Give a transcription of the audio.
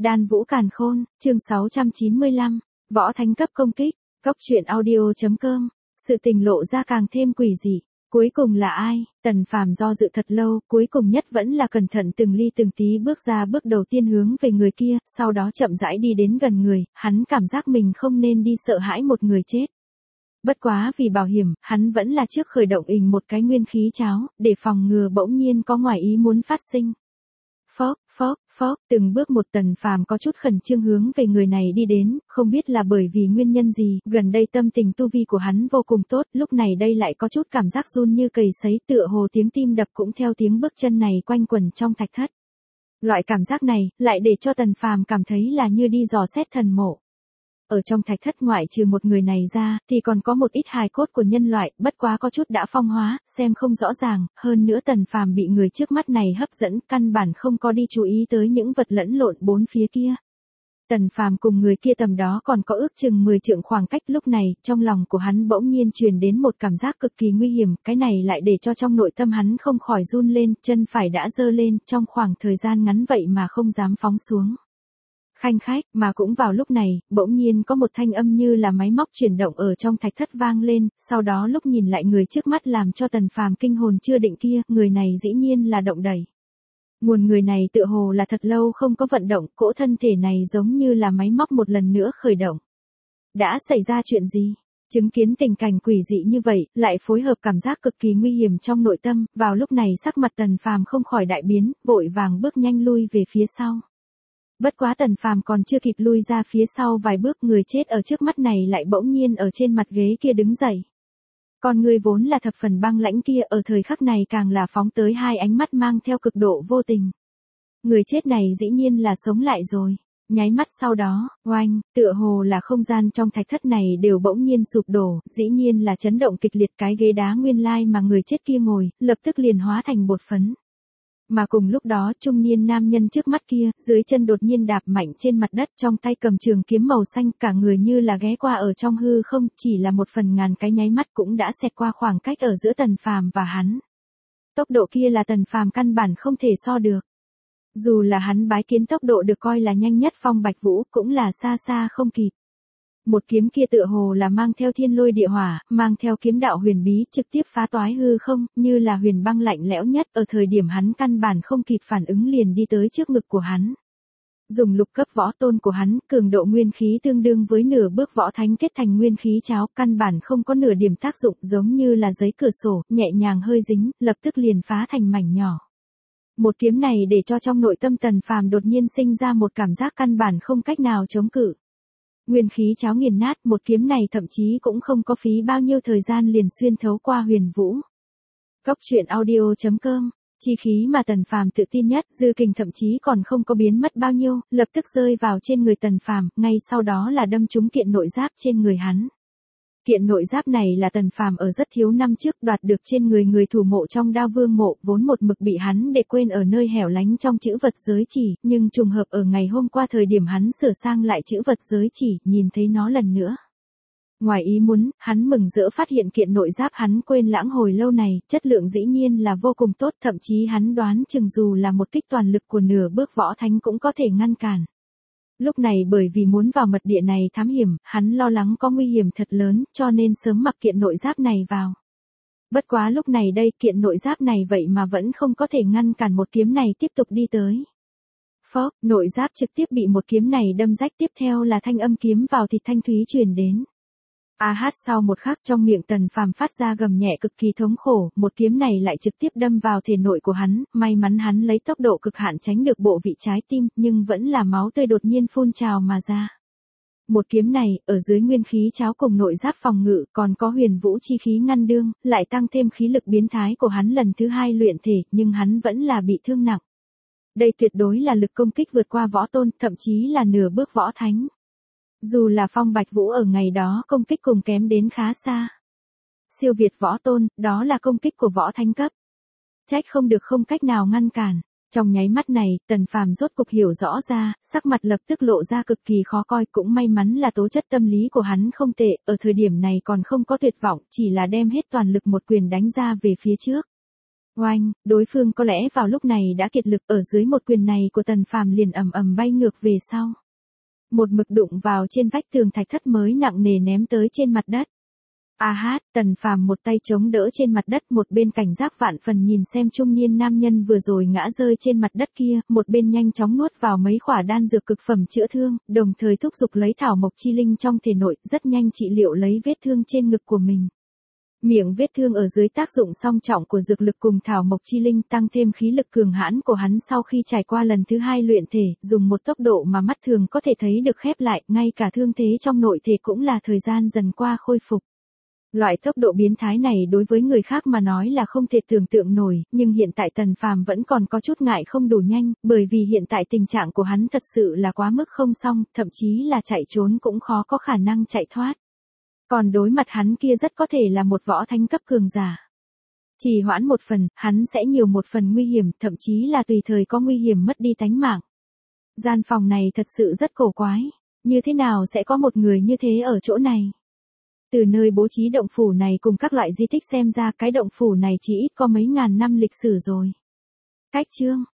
Đan Vũ Càn Khôn, chương 695, võ thánh cấp công kích, Cốc truyện audio.com, sự tình lộ ra càng thêm quỷ dị. Cuối cùng là ai? Tần Phàm do dự thật lâu, cuối cùng nhất vẫn là cẩn thận từng ly từng tí bước ra bước đầu tiên hướng về người kia, sau đó chậm rãi đi đến gần người, hắn cảm giác mình không nên đi sợ hãi một người chết. Bất quá vì bảo hiểm, hắn vẫn là trước khởi động một cái nguyên khí cháo, để phòng ngừa bỗng nhiên có ngoài ý muốn phát sinh. Phốc, từng bước một Tần Phàm có chút khẩn trương hướng về người này đi đến, không biết là bởi vì nguyên nhân gì, gần đây tâm tình tu vi của hắn vô cùng tốt, lúc này đây lại có chút cảm giác run như cầy sấy, tựa hồ tiếng tim đập cũng theo tiếng bước chân này quanh quẩn trong thạch thất. Loại cảm giác này, lại để cho Tần Phàm cảm thấy là như đi dò xét thần mộ. Ở trong thạch thất ngoại trừ một người này ra, thì còn có một ít hài cốt của nhân loại, bất quá có chút đã phong hóa, xem không rõ ràng, hơn nữa Tần Phàm bị người trước mắt này hấp dẫn, căn bản không có đi chú ý tới những vật lẫn lộn bốn phía kia. Tần Phàm cùng người kia tầm đó còn có ước chừng 10 trượng khoảng cách, lúc này, trong lòng của hắn bỗng nhiên truyền đến một cảm giác cực kỳ nguy hiểm, cái này lại để cho trong nội tâm hắn không khỏi run lên, chân phải đã giơ lên, trong khoảng thời gian ngắn vậy mà không dám phóng xuống. Khanh khách, mà cũng vào lúc này, bỗng nhiên có một thanh âm như là máy móc chuyển động ở trong thạch thất vang lên, sau đó lúc nhìn lại người trước mắt làm cho Tần Phàm kinh hồn chưa định kia, người này dĩ nhiên là động đẩy. Nguồn người này tựa hồ là thật lâu không có vận động, cỗ thân thể này giống như là máy móc một lần nữa khởi động. Đã xảy ra chuyện gì? Chứng kiến tình cảnh quỷ dị như vậy, lại phối hợp cảm giác cực kỳ nguy hiểm trong nội tâm, vào lúc này sắc mặt Tần Phàm không khỏi đại biến, vội vàng bước nhanh lui về phía sau. Bất quá Tần Phàm còn chưa kịp lui ra phía sau vài bước, người chết ở trước mắt này lại bỗng nhiên ở trên mặt ghế kia đứng dậy. Còn người vốn là thập phần băng lãnh kia ở thời khắc này càng là phóng tới hai ánh mắt mang theo cực độ vô tình. Người chết này dĩ nhiên là sống lại rồi. Nháy mắt sau đó, oanh, tựa hồ là không gian trong thạch thất này đều bỗng nhiên sụp đổ, dĩ nhiên là chấn động kịch liệt, cái ghế đá nguyên lai mà người chết kia ngồi, lập tức liền hóa thành bột phấn. Mà cùng lúc đó trung niên nam nhân trước mắt kia, dưới chân đột nhiên đạp mạnh trên mặt đất, trong tay cầm trường kiếm màu xanh, cả người như là ghé qua ở trong hư không, chỉ là một phần ngàn cái nháy mắt cũng đã xẹt qua khoảng cách ở giữa Tần Phàm và hắn. Tốc độ kia là Tần Phàm căn bản không thể so được. Dù là hắn bái kiến tốc độ được coi là nhanh nhất Phong Bạch Vũ, cũng là xa xa không kịp. Một kiếm kia tựa hồ là mang theo thiên lôi địa hỏa, mang theo kiếm đạo huyền bí, trực tiếp phá toái hư không, như là huyền băng lạnh lẽo nhất, ở thời điểm hắn căn bản không kịp phản ứng liền đi tới trước ngực của hắn. Dùng lục cấp võ tôn của hắn, cường độ nguyên khí tương đương với nửa bước võ thánh kết thành nguyên khí cháo, căn bản không có nửa điểm tác dụng, giống như là giấy cửa sổ, nhẹ nhàng hơi dính, lập tức liền phá thành mảnh nhỏ. Một kiếm này để cho trong nội tâm Tần Phàm đột nhiên sinh ra một cảm giác căn bản không cách nào chống cự. Nguyên khí cháo nghiền nát, một kiếm này thậm chí cũng không có phí bao nhiêu thời gian liền xuyên thấu qua huyền vũ. Cốc truyện audio.com, chi khí mà Tần Phàm tự tin nhất, dư kình thậm chí còn không có biến mất bao nhiêu, lập tức rơi vào trên người Tần Phàm, ngay sau đó là đâm trúng kiện nội giáp trên người hắn. Kiện nội giáp này là Tần Phàm ở rất thiếu năm trước đoạt được trên người người thủ mộ trong Đao Vương mộ, vốn một mực bị hắn để quên ở nơi hẻo lánh trong chữ vật giới chỉ, nhưng trùng hợp ở ngày hôm qua thời điểm hắn sửa sang lại chữ vật giới chỉ, nhìn thấy nó lần nữa. Ngoài ý muốn, hắn mừng rỡ phát hiện kiện nội giáp hắn quên lãng hồi lâu này, chất lượng dĩ nhiên là vô cùng tốt, thậm chí hắn đoán chừng dù là một kích toàn lực của nửa bước võ thánh cũng có thể ngăn cản. Lúc này bởi vì muốn vào mật địa này thám hiểm, hắn lo lắng có nguy hiểm thật lớn, cho nên sớm mặc kiện nội giáp này vào. Bất quá lúc này đây kiện nội giáp này vậy mà vẫn không có thể ngăn cản một kiếm này tiếp tục đi tới. Phốc, nội giáp trực tiếp bị một kiếm này đâm rách, tiếp theo là thanh âm kiếm vào thịt thanh thúy truyền đến. Sau một khắc trong miệng Tần Phàm phát ra gầm nhẹ cực kỳ thống khổ, một kiếm này lại trực tiếp đâm vào thể nội của hắn, may mắn hắn lấy tốc độ cực hạn tránh được bộ vị trái tim, nhưng vẫn là máu tươi đột nhiên phun trào mà ra. Một kiếm này, ở dưới nguyên khí cháo cùng nội giáp phòng ngự, còn có huyền vũ chi khí ngăn đương, lại tăng thêm khí lực biến thái của hắn lần thứ hai luyện thể, nhưng hắn vẫn là bị thương nặng. Đây tuyệt đối là lực công kích vượt qua võ tôn, thậm chí là nửa bước võ thánh. Dù là Phong Bạch Vũ ở ngày đó công kích cùng kém đến khá xa. Siêu việt võ tôn, đó là công kích của võ thánh cấp. Trách không được không cách nào ngăn cản. Trong nháy mắt này, Tần Phàm rốt cục hiểu rõ ra, sắc mặt lập tức lộ ra cực kỳ khó coi, cũng may mắn là tố chất tâm lý của hắn không tệ, ở thời điểm này còn không có tuyệt vọng, chỉ là đem hết toàn lực một quyền đánh ra về phía trước. Oanh, đối phương có lẽ vào lúc này đã kiệt lực, ở dưới một quyền này của Tần Phàm liền ầm ầm bay ngược về sau. Một mực đụng vào trên vách tường thạch thất mới nặng nề ném tới trên mặt đất. A hát, Tần Phàm một tay chống đỡ trên mặt đất, một bên cảnh giác vạn phần nhìn xem trung niên nam nhân vừa rồi ngã rơi trên mặt đất kia, một bên nhanh chóng nuốt vào mấy khỏa đan dược cực phẩm chữa thương, đồng thời thúc giục lấy thảo mộc chi linh trong thể nội, rất nhanh trị liệu lấy vết thương trên ngực của mình. Miệng vết thương ở dưới tác dụng song trọng của dược lực cùng thảo mộc chi linh tăng thêm khí lực cường hãn của hắn sau khi trải qua lần thứ 2 luyện thể, dùng một tốc độ mà mắt thường có thể thấy được khép lại, ngay cả thương thế trong nội thể cũng là thời gian dần qua khôi phục. Loại tốc độ biến thái này đối với người khác mà nói là không thể tưởng tượng nổi, nhưng hiện tại Tần Phàm vẫn còn có chút ngại không đủ nhanh, bởi vì hiện tại tình trạng của hắn thật sự là quá mức không xong, thậm chí là chạy trốn cũng khó có khả năng chạy thoát. Còn đối mặt hắn kia rất có thể là một võ thánh cấp cường giả. Trì hoãn một phần, hắn sẽ nhiều một phần nguy hiểm, thậm chí là tùy thời có nguy hiểm mất đi tánh mạng. Gian phòng này thật sự rất cổ quái, như thế nào sẽ có một người như thế ở chỗ này? Từ nơi bố trí động phủ này cùng các loại di tích xem ra cái động phủ này chỉ ít có mấy ngàn năm lịch sử rồi. Cách chương